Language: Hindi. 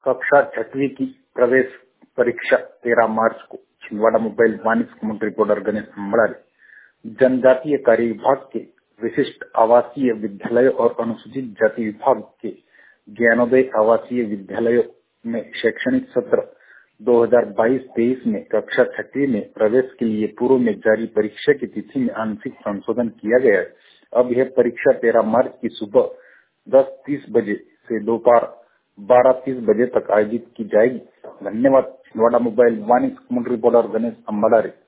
कक्षा 6वीं की प्रवेश परीक्षा 13 मार्च को छिंदवाड़ा मोबाइल वाणिज्य कमेंट्री रिपोर्टर गणेश अम्बड़ारी। जनजातीय कार्य विभाग के विशिष्ट आवासीय विद्यालयों और अनुसूचित जाति विभाग के ज्ञानोदय आवासीय विद्यालयों में शैक्षणिक सत्र 2022-23 में कक्षा 6वीं में प्रवेश के लिए पूर्व में जारी परीक्षा की तिथि में आंशिक संशोधन किया गया है। अब यह परीक्षा 13 मार्च की सुबह 10:30 बजे से दोपहर 12:30 बजे तक आयोजित की जाएगी। धन्यवाद। छिंदवाड़ा मोबाइल वाणिज्य कमेंट्री रिपोर्टर गणेश अम्बड़ारी।